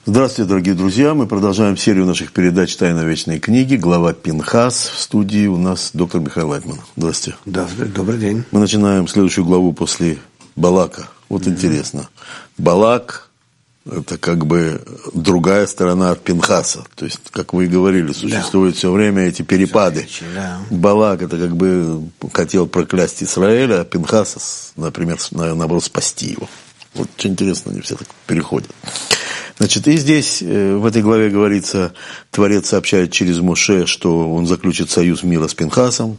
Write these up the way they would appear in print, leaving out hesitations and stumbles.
Здравствуйте, дорогие друзья. Мы продолжаем серию наших передач «Тайна вечной книги». Глава Пинхас. В студии у нас доктор Михаил Лайтман. Здравствуйте. Да, добрый день. Мы начинаем следующую главу после Балака. Вот интересно. Балак – это как бы другая сторона от Пинхаса. То есть, как вы и говорили, существуют все время эти перепады. Балак – это как бы хотел проклясть Израиля, а Пинхас, например, наоборот, спасти его. Вот очень интересно, они все так переходят. Значит, и здесь, в этой главе говорится, Творец сообщает через Моше, что он заключит союз мира с Пинхасом.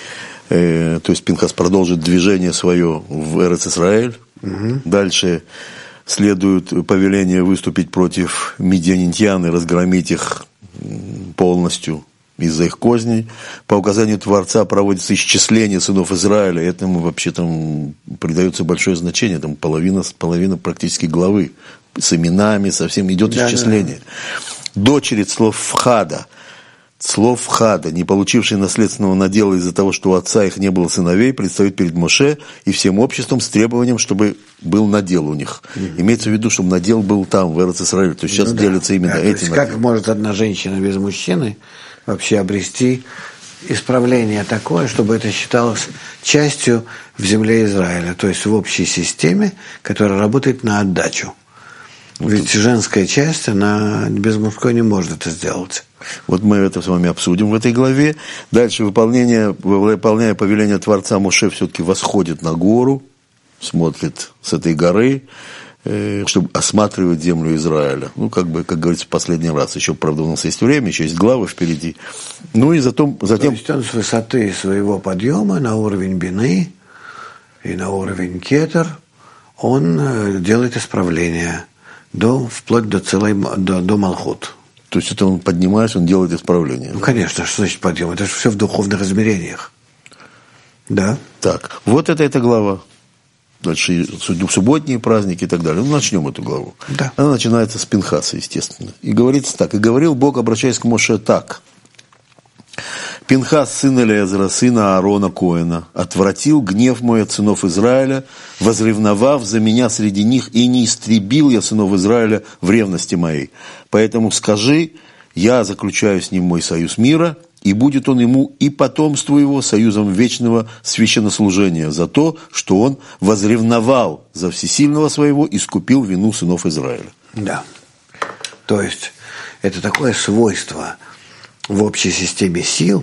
То есть Пинхас продолжит движение свое в Эрец-Исраэль. Дальше следует повеление выступить против медианитян и разгромить их полностью из-за их козней. По указанию Творца проводится исчисление сынов Израиля. Этому вообще там придается большое значение. Там половина практически главы. С именами, со всем идет исчисление. Дочери Цлофхада, не получившие наследственного надела из-за того, что у отца их не было сыновей, предстают перед Моше и всем обществом с требованием, чтобы был надел у них. Имеется в виду, чтобы надел был там, в Эрец-Исраэле. То есть сейчас делятся именно этим. Как может одна женщина без мужчины вообще обрести исправление такое, чтобы это считалось частью в земле Израиля, то есть в общей системе, которая работает на отдачу. Ведь женская часть, она без мужской не может это сделать. Вот мы это с вами обсудим в этой главе. Дальше, выполняя повеление Творца, Моше все-таки восходит на гору, смотрит с этой горы, чтобы осматривать землю Израиля. Ну, как говорится, в последний раз. Еще, правда, у нас есть время, еще есть главы впереди. Ну, и затем... То есть он с высоты своего подъема на уровень Бины и на уровень Кетер, он делает исправление вплоть до Малхут. То есть это он поднимается, он делает исправление? Ну, конечно, что значит подъем? Это же все в духовных измерениях. Да. Так, вот эта глава. Дальше субботние праздники и так далее. Ну, начнем эту главу. Да. Она начинается с Пинхаса, естественно. И говорится так. «И говорил Бог, обращаясь к Моше, так. Пинхас, сын Элиэзера, сына Аарона Коэна, отвратил гнев мой от сынов Израиля, возревновав за меня среди них, и не истребил я сынов Израиля в ревности моей. Поэтому скажи, я заключаю с ним мой союз мира, и будет он ему и потомству его союзом вечного священнослужения за то, что он возревновал за всесильного своего и искупил вину сынов Израиля». Да. То есть это такое свойство в общей системе сил.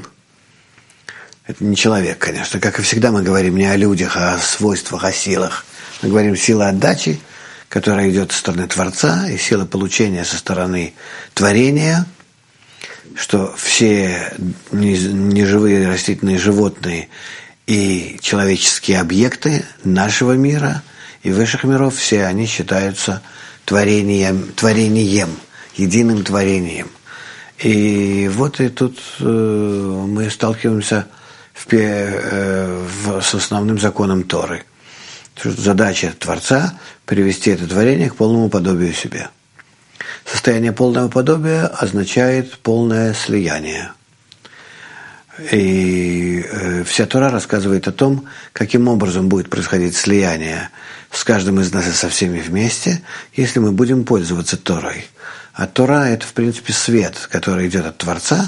Это не человек, конечно. Как и всегда мы говорим не о людях, а о свойствах, о силах. Мы говорим сила отдачи, которая идет со стороны Творца, и сила получения со стороны творения, что все неживые растительные животные и человеческие объекты нашего мира и высших миров, все они считаются творением, единым творением. И вот и тут мы сталкиваемся с основным законом Торы. Задача Творца – привести это творение к полному подобию себе. Состояние полного подобия означает полное слияние. И вся Тора рассказывает о том, каким образом будет происходить слияние с каждым из нас и со всеми вместе, если мы будем пользоваться Торой. А Тора – это, в принципе, свет, который идет от Творца,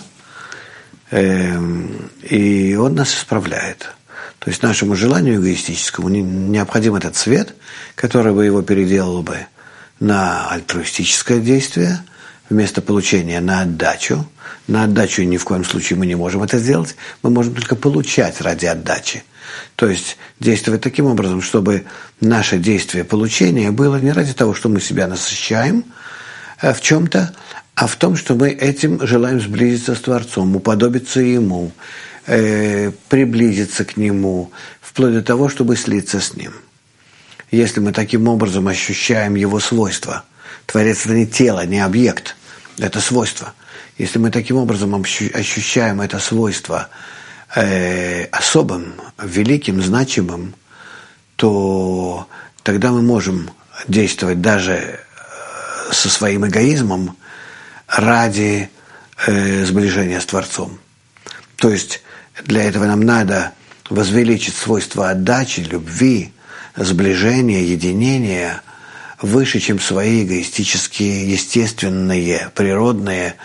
и он нас исправляет. То есть нашему желанию эгоистическому необходим этот свет, который бы его переделал бы на альтруистическое действие, вместо получения на отдачу. На отдачу ни в коем случае мы не можем это сделать, мы можем только получать ради отдачи. То есть действовать таким образом, чтобы наше действие получения было не ради того, что мы себя насыщаем в чем-то, а в том, что мы этим желаем сблизиться с Творцом, уподобиться Ему, приблизиться к Нему, вплоть до того, чтобы слиться с Ним. Если мы таким образом ощущаем Его свойства, Творец – это не тело, не объект, это свойство. Если мы таким образом ощущаем это свойство особым, великим, значимым, то тогда мы можем действовать даже со своим эгоизмом ради сближения с Творцом. То есть для этого нам надо возвеличить свойства отдачи, любви, сближения, единения выше, чем свои эгоистические, естественные, природные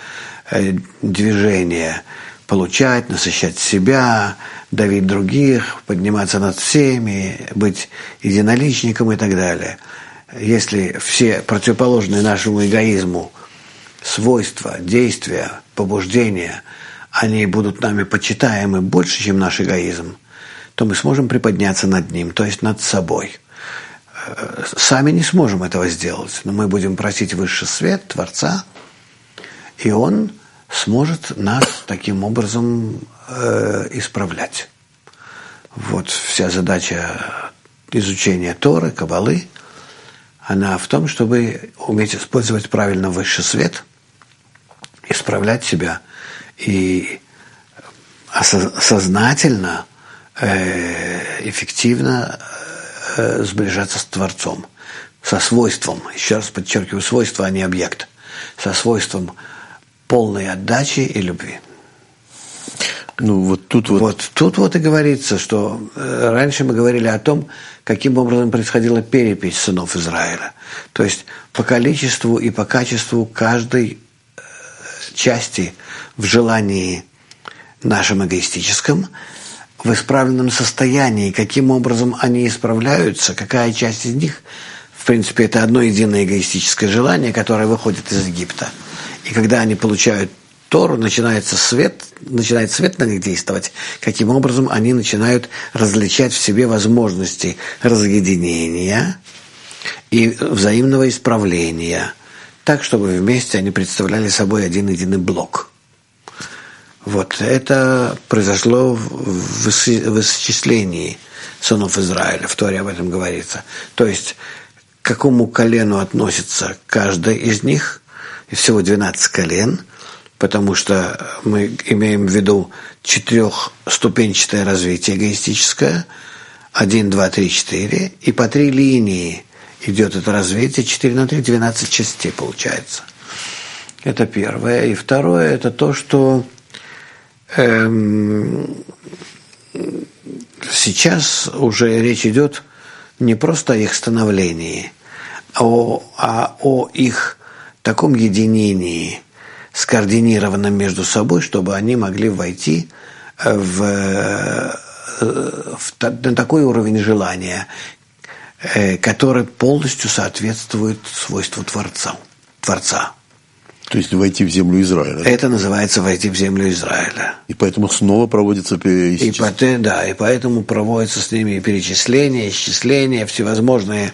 движения. Получать, насыщать себя, давить других, подниматься над всеми, быть единоличником и так далее. Если все противоположные нашему эгоизму свойства, действия, побуждения, они будут нами почитаемы больше, чем наш эгоизм, то мы сможем приподняться над ним, то есть над собой. Сами не сможем этого сделать, но мы будем просить высший свет, Творца, и Он сможет нас таким образом исправлять. Вот вся задача изучения Торы, Каббалы, она в том, чтобы уметь использовать правильно высший свет, исправлять себя и сознательно, эффективно сближаться с Творцом, со свойством, еще раз подчеркиваю, свойство, а не объект, со свойством полной отдачи и любви. Ну, вот тут и говорится, что раньше мы говорили о том, каким образом происходила перепись сынов Израиля. То есть по количеству и по качеству каждой части в желании нашем эгоистическом, в исправленном состоянии, каким образом они исправляются, какая часть из них, в принципе, это одно единое эгоистическое желание, которое выходит из Египта. И когда они получают Тору, начинает свет на них действовать, каким образом они начинают различать в себе возможности разъединения и взаимного исправления, так, чтобы вместе они представляли собой один единый блок. Вот это произошло в исчислении сынов Израиля, в Торе об этом говорится. То есть, к какому колену относится каждый из них, и всего 12 колен, потому что мы имеем в виду 4-ступенчатое развитие эгоистическое, 1, 2, 3, 4, и по 3 линии идет это развитие, 4 на 3, 12 частей получается. Это первое. И второе, это то, что сейчас уже речь идет не просто о их становлении, а о их таком единении, скоординированном между собой, чтобы они могли войти на такой уровень желания, который полностью соответствует свойству Творца. То есть войти в землю Израиля. Это называется войти в землю Израиля. И поэтому снова проводится перечисление. И поэтому проводятся с ними перечисления, исчисления, всевозможные,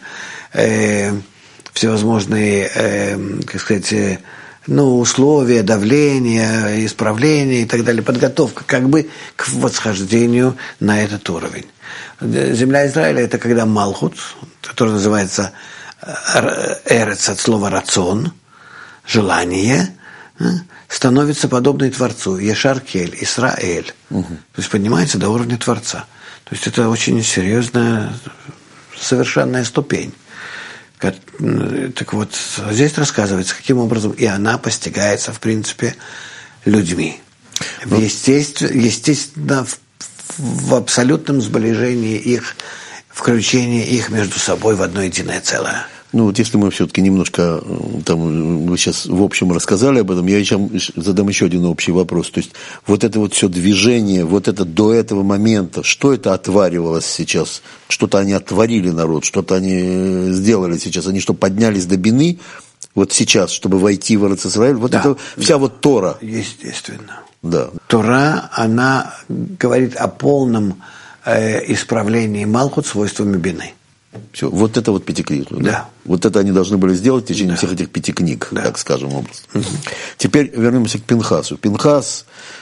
как сказать, условия, давления, исправления и так далее, подготовка как бы к восхождению на этот уровень. Земля Израиля – это когда Малхут, который называется Эрец от слова рацион, желание, становится подобной Творцу, Ешар-Кель, Исраэль. То есть поднимается до уровня Творца. То есть это очень серьезная, совершенная ступень. Так вот, здесь рассказывается, каким образом и она постигается, в принципе, людьми. Естественно, в абсолютном сближении их, включении их между собой в одно единое целое. Ну, вот если мы все-таки немножко, вы сейчас в общем рассказали об этом, я задам еще один общий вопрос. То есть, вот это вот все движение, вот это до этого момента, что это отваривалось сейчас? Что-то они отварили народ, что-то они сделали сейчас. Они что, поднялись до бины, вот сейчас, чтобы войти в Эрец Исраэль? Вот да, это вся вот Тора. Естественно. Да. Тора, она говорит о полном исправлении Малхут свойствами бины. Все, вот это вот 5 книг. Да? Да. Вот это они должны были сделать в течение всех этих 5 книг, так скажем, образом. Теперь вернемся к Пинхасу. Пинхас,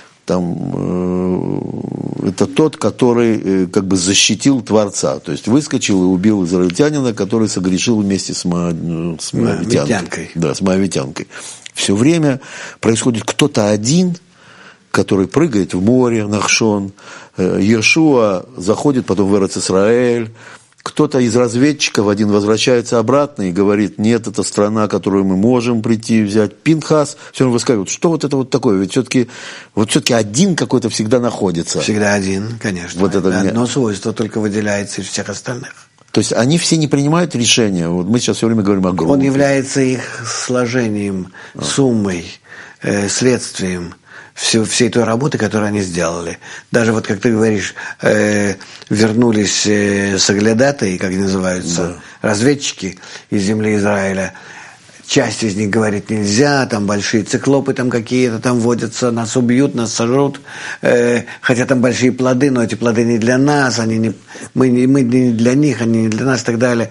это тот, который как бы защитил Творца. То есть выскочил и убил израильтянина, который согрешил вместе с моавитянкой. Да, с моавитянкой. Все время происходит кто-то один, который прыгает в море, Нахшон. Йешуа заходит потом в Эрец Исраэль. Кто-то из разведчиков один возвращается обратно и говорит, нет, это страна, которую мы можем прийти и взять. Пинхас все равно высказывает, что вот это вот такое? Ведь все-таки один какой-то всегда находится. Всегда один, конечно. Вот это одно свойство только выделяется из всех остальных. То есть они все не принимают решения. Вот мы сейчас все время говорим о группе. Он является их сложением, суммой, следствием всей той работы, которую они сделали. Даже вот, как ты говоришь, вернулись соглядатаи, как они называются, разведчики из земли Израиля. Часть из них говорит, нельзя, там большие циклопы там какие-то там водятся, нас убьют, нас сожрут, хотя там большие плоды, но эти плоды не для нас, мы не для них, они не для нас и так далее.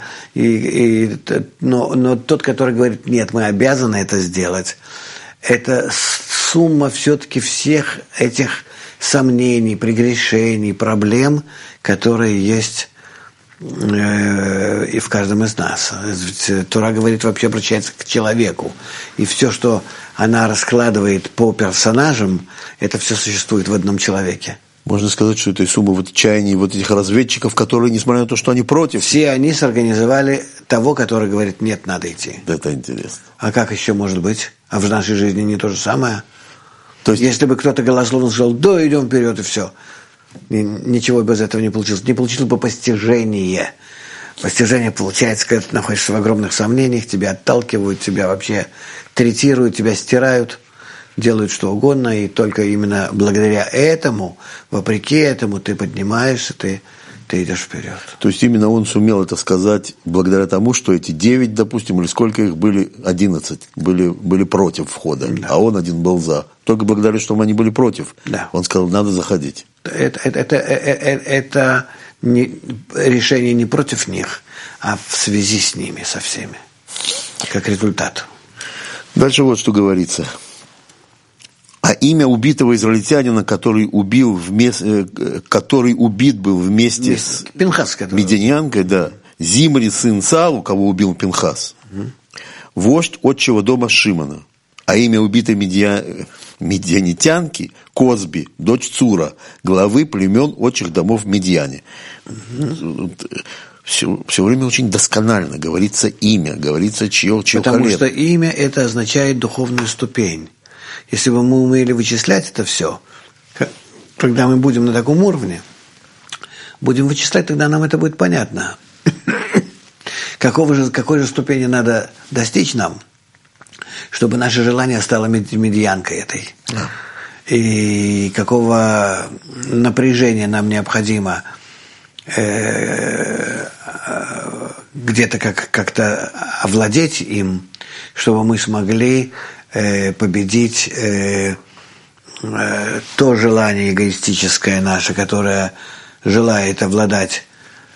Но тот, который говорит, нет, мы обязаны это сделать, это сумма все-таки всех этих сомнений, прегрешений, проблем, которые есть и в каждом из нас. Тора говорит, вообще обращается к человеку. И все, что она раскладывает по персонажам, это все существует в одном человеке. Можно сказать, что это сумма вот чаяний вот этих разведчиков, которые, несмотря на то, что они против... Все они сорганизовали того, который говорит, нет, надо идти. Это интересно. А как еще может быть? А в нашей жизни не то же самое? То есть... Если бы кто-то голословно сказал, да, идем вперед, и все. Ничего бы из этого не получилось. Не получилось бы постижение. Постижение получается, когда ты находишься в огромных сомнениях, тебя отталкивают, тебя вообще третируют, тебя стирают, делают что угодно, и только именно благодаря этому, вопреки этому, ты поднимаешься, ты идешь вперед. То есть именно он сумел это сказать благодаря тому, что эти 9, допустим, или сколько их были, 11, были против входа, да. А он один был за. Только благодаря, что они были против. Да. Он сказал, надо заходить. Это решение не против них, а в связи с ними, со всеми, как результат. Дальше вот что говорится. А имя убитого израильтянина, который убит был вместе с Пинхас, медианянкой, да, Зимри, сын Саулу, кого убил Пинхас, вождь отчего дома Шимона. А имя убитой медианитянки Козби, дочь Цура, главы племен отчих домов в Медиане. Все время очень досконально говорится имя, говорится чье Потому колено. что имя это означает духовную ступень. Если бы мы умели вычислять это все, когда мы будем на таком уровне, будем вычислять, тогда нам это будет понятно. Какой же ступени надо достичь нам, чтобы наше желание стало медианкой этой. И какого напряжения нам необходимо где-то как-то овладеть им, чтобы мы смогли победить то желание эгоистическое наше, которое желает обладать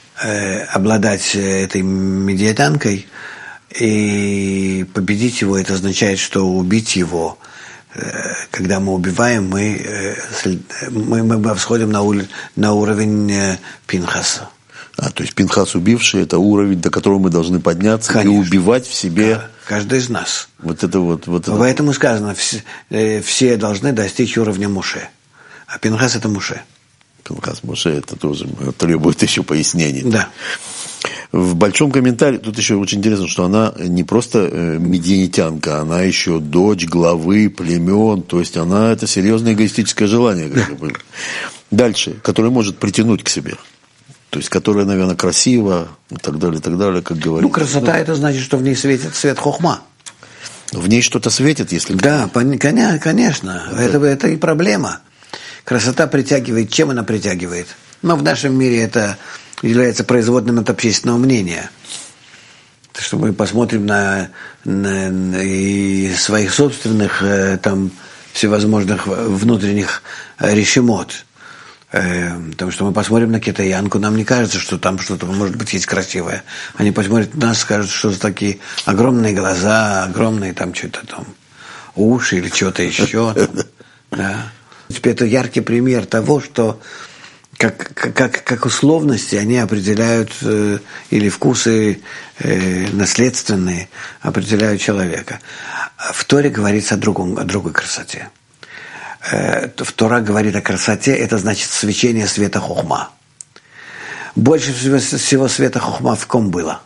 этой медианкой, и победить его, это означает, что убить его, когда мы убиваем, мы всходим на уровень Пинхаса. То есть Пинхас убивший – это уровень, до которого мы должны подняться. Конечно. И убивать в себе… Каждый из нас. Вот это. Поэтому сказано, все должны достичь уровня Моше. А Пинхас – это Моше. Пинхас Моше – это тоже требует еще пояснений. Да. В большом комментарии, тут еще очень интересно, что она не просто медианитянка, она еще дочь главы племен, то есть она, это серьезное эгоистическое желание. Дальше, которое может притянуть к себе. То есть, которая, наверное, красива, и так далее, как говорится. Красота, это значит, что в ней светит свет хохма. В ней что-то светит, если... Да, конечно. Это и проблема. Красота притягивает. Чем она притягивает? Но в нашем мире это является производным от общественного мнения. Что мы посмотрим на и своих собственных там всевозможных внутренних решимот. Потому что мы посмотрим на китаянку, нам не кажется, что там что-то, может быть, есть красивое. Они посмотрят на нас, скажут, что такие огромные глаза, огромные там что-то там уши или что-то еще. Да. Теперь это яркий пример того, что как условности они определяют, или вкусы наследственные определяют человека. В Торе говорится о другой красоте. В Тора говорит о красоте, это значит свечение света хохма. Больше всего света хохма в ком было?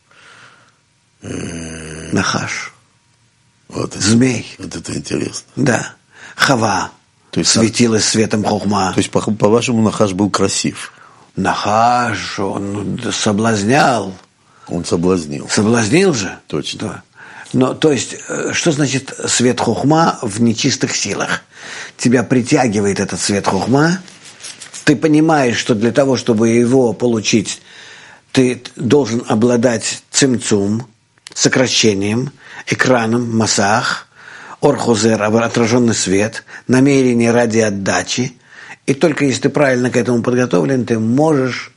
Нахаш. Змей. Вот это интересно. Да. Хава. То есть светилась светом хохма. То есть, по-вашему, Нахаш был красив? Нахаш, он соблазнял. Он соблазнил. Соблазнил же? Точно. Да. Но, то есть, что значит свет хохма в нечистых силах? Тебя притягивает этот свет хохма, ты понимаешь, что для того, чтобы его получить, ты должен обладать цимцум, сокращением, экраном, масах, орхозер, отраженный свет, намерение ради отдачи. И только если ты правильно к этому подготовлен, ты можешь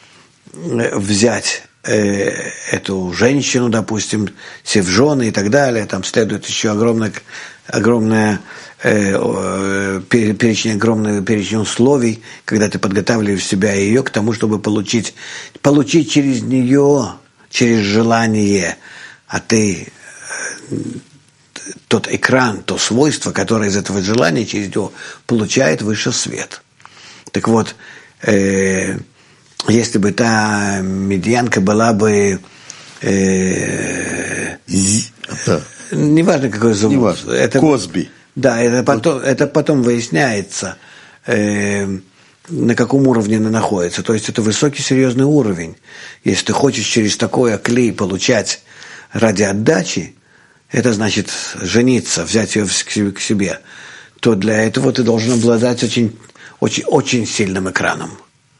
взять эту женщину, допустим, сев в жены и так далее. Там следует еще огромный перечень условий, когда ты подготавливаешь себя и ее к тому, чтобы получить через нее, через желание, а ты тот экран, то свойство, которое из этого желания через него получает высший свет. Так вот, если бы та медьянка была бы неважно какой зовут, неважно. Это Косби. Да, это потом выясняется, на каком уровне она находится. То есть это высокий серьезный уровень. Если ты хочешь через такой клей получать ради отдачи, это значит жениться, взять ее к себе, то для этого ты должен обладать очень, очень, очень сильным экраном.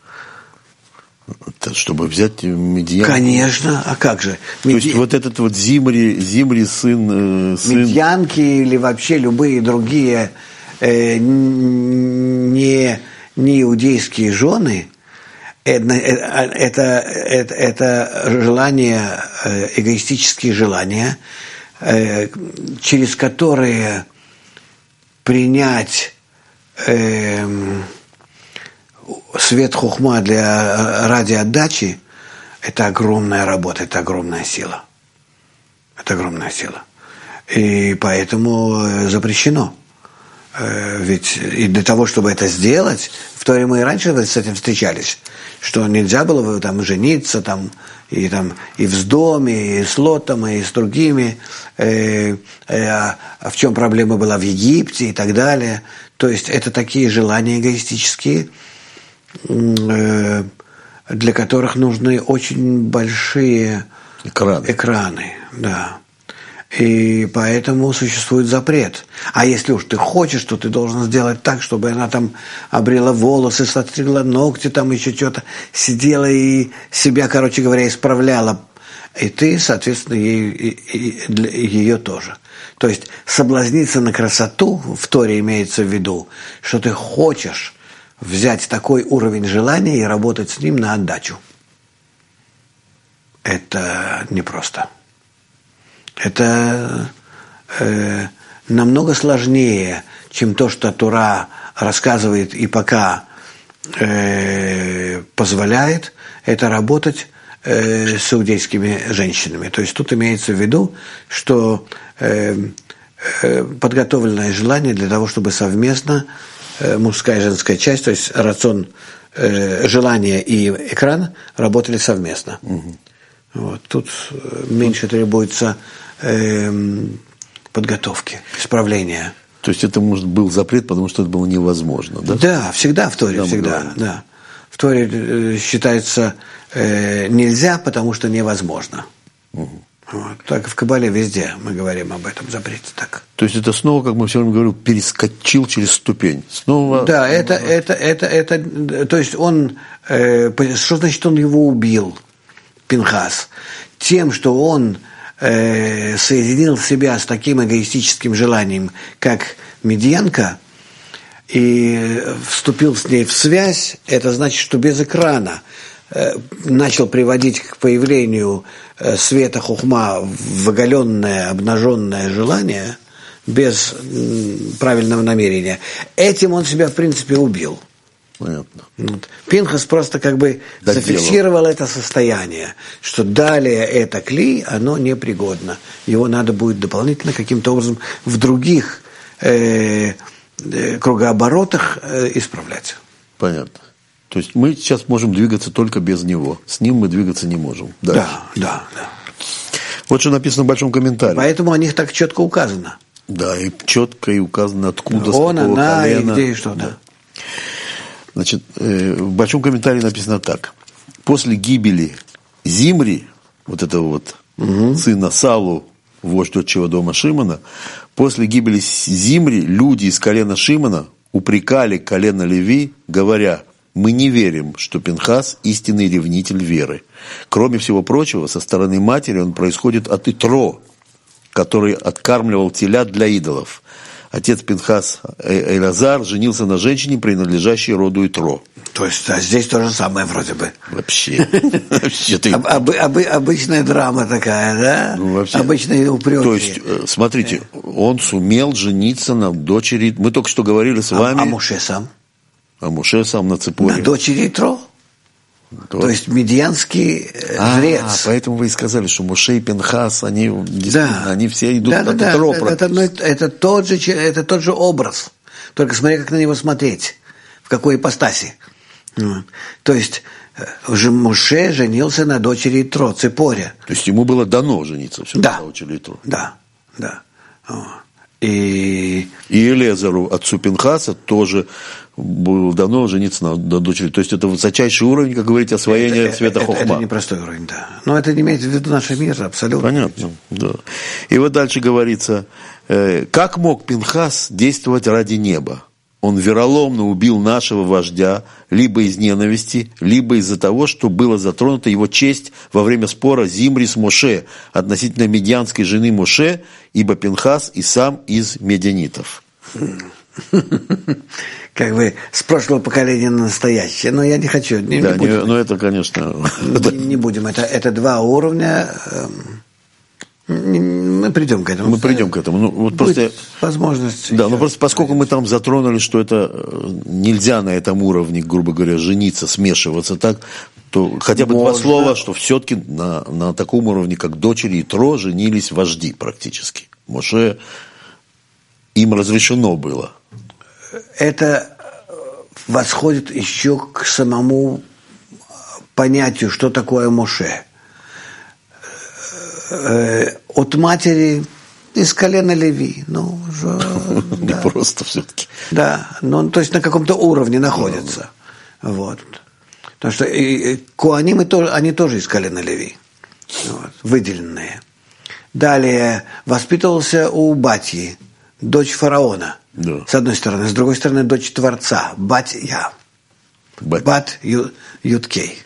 Чтобы взять медьянку. Конечно, а как же? То есть вот этот вот Зимри сын... Медьянки или вообще любые другие не иудейские жены, это желания, эгоистические желания, через которые принять свет хухма ради отдачи – это огромная работа, это огромная сила. Это огромная сила. И поэтому запрещено. Ведь и для того, чтобы это сделать, в Торе мы и раньше с этим встречались, что нельзя было там жениться и в Сдоме, и с Лотом, и с другими, а в чем проблема была в Египте и так далее. То есть это такие желания эгоистические, для которых нужны очень большие экраны, да. И поэтому существует запрет. А если уж ты хочешь, то ты должен сделать так, чтобы она там обрела волосы, состригла ногти, там еще что-то, сидела и себя, короче говоря, исправляла. И ты, соответственно, ее тоже. То есть соблазниться на красоту в Торе имеется в виду, что ты хочешь взять такой уровень желания и работать с ним на отдачу. Это непросто. Это намного сложнее, чем то, что Тора рассказывает и пока позволяет, это работать с иудейскими женщинами. То есть тут имеется в виду, что подготовленное желание для того, чтобы совместно мужская и женская часть, то есть рацион, желание и экран работали совместно. Угу. Вот. Тут меньше требуется подготовки, исправления. То есть это, может, был запрет, потому что это было невозможно, да? Да, всегда в Торе, всегда. Да. В Торе считается нельзя, потому что невозможно. Угу. Вот. Так и в Кабале везде мы говорим об этом запрете. Так. То есть это снова, как мы все время говорим, перескочил через ступень. Снова... Да, это то есть он, что значит он его убил, Пинхас? Тем, что он соединил себя с таким эгоистическим желанием, как медьянка, и вступил с ней в связь, это значит, что без экрана начал приводить к появлению света хухма в оголенное, обнаженное желание без правильного намерения. Этим он себя, в принципе, убил. Понятно. Вот. Пинхас просто как бы зафиксировал это состояние, что далее это клей, оно непригодно. Его надо будет дополнительно каким-то образом в других кругооборотах исправлять. Понятно. То есть мы сейчас можем двигаться только без него. С ним мы двигаться не можем. Дальше. Да. Вот что написано в большом комментарии. Поэтому о них так четко указано. Да, и четко и указано, откуда, он, с какого она, колена. И где, и что, да. Значит, в большом комментарии написано так. После гибели Зимри, вот этого вот сына Салу, вождь отчего дома Шимона, после гибели Зимри люди из колена Шимона упрекали колено Леви, говоря: мы не верим, что Пинхас – истинный ревнитель веры. Кроме всего прочего, со стороны матери он происходит от Итро, который откармливал телят для идолов. Отец Пинхас Элазар женился на женщине, принадлежащей роду Итро. То есть здесь то же самое вроде бы. Вообще. Обычная драма такая, да? Ну, обычные упреки. То есть, смотрите, он сумел жениться на дочери... Мы только что говорили с вами... А Моше сам? А Моше сам на Ципоре. На дочери Итро? То есть медианский жрец. Поэтому вы и сказали, что Моше и Пинхас, они все идут от Итро. Это тот же образ. Только смотри, как на него смотреть. В какой ипостаси. То есть Моше женился на дочери Итро, Ципоре. То есть ему было дано жениться все-таки на дочери Итро. Да. И Элиэзеру, отцу Пинхаса, тоже было дано жениться на дочери. То есть это высочайший уровень, как говорите, освоения света Хохма. Это непростой уровень, да. Но это не имеет в виду наш мир, абсолютно. Понятно, да. И вот дальше говорится, как мог Пинхас действовать ради неба? Он вероломно убил нашего вождя либо из ненависти, либо из-за того, что была затронута его честь во время спора Зимри с Моше относительно медианской жены Моше, ибо Пинхас и сам из медианитов. Как бы с прошлого поколения на настоящее. Но я не хочу. Не будем. Но это, конечно... Не будем. Это два уровня... Мы придем к этому. Ну, вот просто, возможность. Да, но просто поскольку мы там затронули, что это нельзя на этом уровне, грубо говоря, жениться, смешиваться так, то хотя бы два слова, что все-таки на таком уровне, как дочери Итро, женились вожди практически. Моше им разрешено было. Это восходит еще к самому понятию, что такое Моше. От матери из колена Леви. Не просто все-таки. Да, то есть на каком-то уровне находятся. Вот. Потому что коаним, они тоже из колена Леви. Выделенные. Далее воспитывался у Батьи, дочь фараона. Да. С одной стороны. С другой стороны, дочь Творца. Батья. Бат Юткей.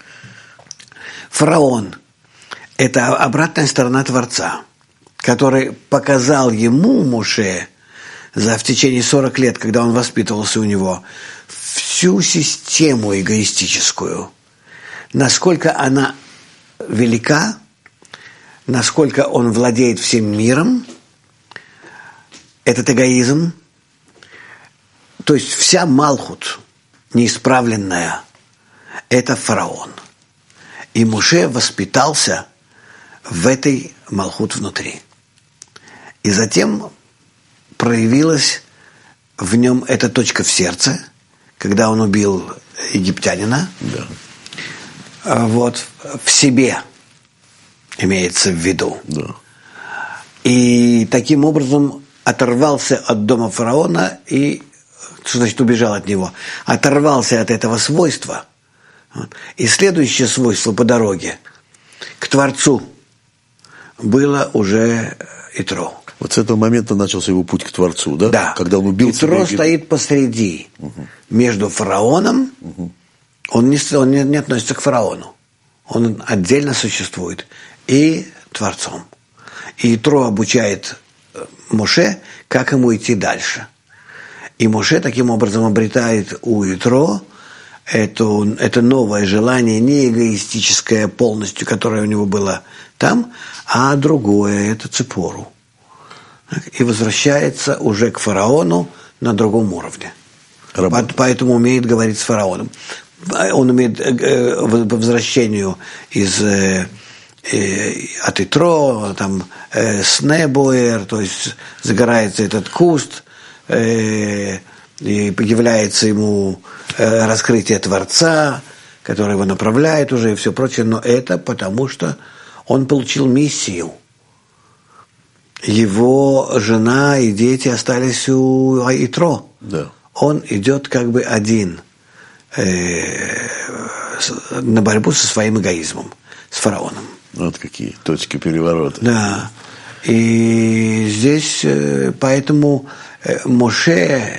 Фараон. Это обратная сторона Творца, который показал ему, Моше, в течение 40 лет, когда он воспитывался у него, всю систему эгоистическую, насколько она велика, насколько он владеет всем миром, этот эгоизм, то есть вся Малхут, неисправленная, это фараон. И Моше воспитался в этой Малхут внутри. И затем проявилась в нем эта точка в сердце, когда он убил египтянина. Да. Вот, в себе имеется в виду. Да. И таким образом оторвался от дома фараона и, что значит убежал от него, оторвался от этого свойства. И следующее свойство по дороге к Творцу было уже Итро. Вот с этого момента начался его путь к Творцу, да? Да. Когда он убил Итро стоит посреди, между фараоном, он не относится к фараону, он отдельно существует, и Творцом. И Итро обучает Моше, как ему идти дальше. И Моше таким образом обретает у Итро это новое желание, не эгоистическое полностью, которое у него было там, а другое, это Ципору. И возвращается уже к фараону на другом уровне. Поэтому умеет говорить с фараоном. Он умеет по возвращению от Итро, там снебуэр, то есть загорается этот куст, и появляется ему раскрытие Творца, который его направляет уже и все прочее, но это потому, что он получил миссию. Его жена и дети остались у Итро. Да. Он идет как бы один. на борьбу со своим эгоизмом, с фараоном. Вот какие точки переворота. Да. И здесь поэтому Моше,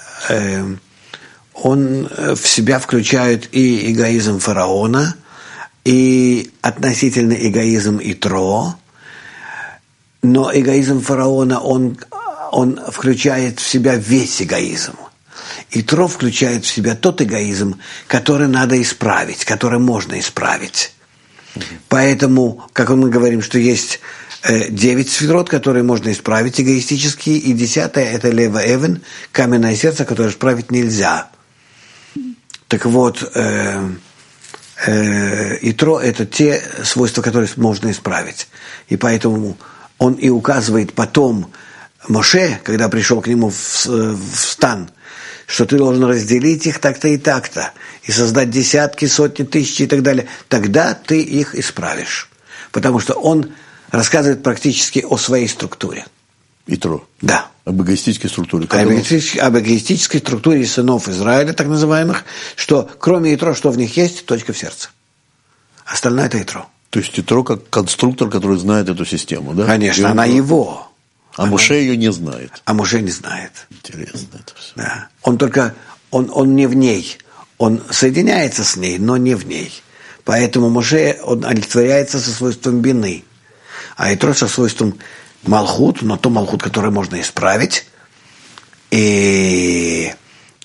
он в себя включает и эгоизм фараона, и относительный эгоизм Итро, но эгоизм фараона, он включает в себя весь эгоизм. Итро включает в себя тот эгоизм, который надо исправить, который можно исправить. Поэтому, как мы говорим, что есть 9 сферот, которые можно исправить эгоистические, и 10-е – это лева эвен, каменное сердце, которое исправить нельзя. Так вот, Итро – это те свойства, которые можно исправить. И поэтому он и указывает потом Моше, когда пришел к нему в стан, что ты должен разделить их так-то и так-то, и создать десятки, сотни, тысячи и так далее. Тогда ты их исправишь. Потому что он рассказывает практически о своей структуре. Итро. Да. Об эгоистической структуре. Об эгоистической структуре сынов Израиля, так называемых, что кроме Итро, что в них есть, точка в сердце. Остальное – это Итро. То есть Итро как конструктор, который знает эту систему, да? Конечно, она его. А Моше ее не знает. А Моше не знает. Интересно это все. Да. Он только, он не в ней. Он соединяется с ней, но не в ней. Поэтому Моше, он олицетворяется со свойством бины. А Итро со свойством малхут, но то малхут, которое можно исправить. И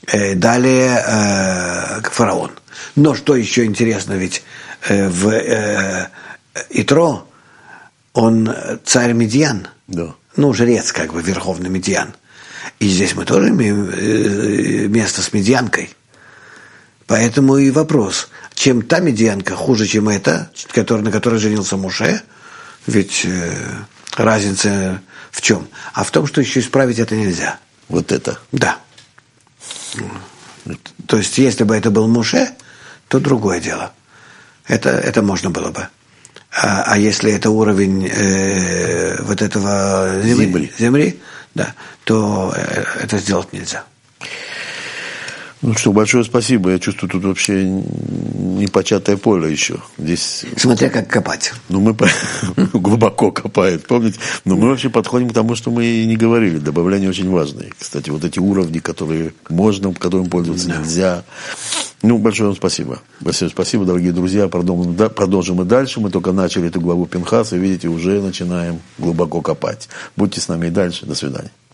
далее фараон. Но что еще интересно, ведь в Итро он царь Медьян. Да. Ну, жрец, как бы, верховный Медьян. И здесь мы тоже имеем место с медьянкой. Поэтому и вопрос, чем та медьянка хуже, чем эта, на которой женился Моше, ведь разница в чем? А в том, что еще исправить это нельзя. Вот это? Да. То есть, если бы это был Моше, то другое дело. Это можно было бы. А если это уровень вот этого земли, да, то это сделать нельзя. Ну что, большое спасибо. Я чувствую, тут вообще непочатое поле еще. Здесь... Смотря как копать. Ну, мы глубоко копает, помните? Но мы вообще подходим к тому, что мы и не говорили. Добавления очень важные. Кстати, вот эти уровни, которые можно, которым пользоваться нельзя. Ну, большое вам спасибо. Большое спасибо, дорогие друзья. Продолжим и дальше. Мы только начали эту главу Пинхаса. Видите, уже начинаем глубоко копать. Будьте с нами и дальше. До свидания.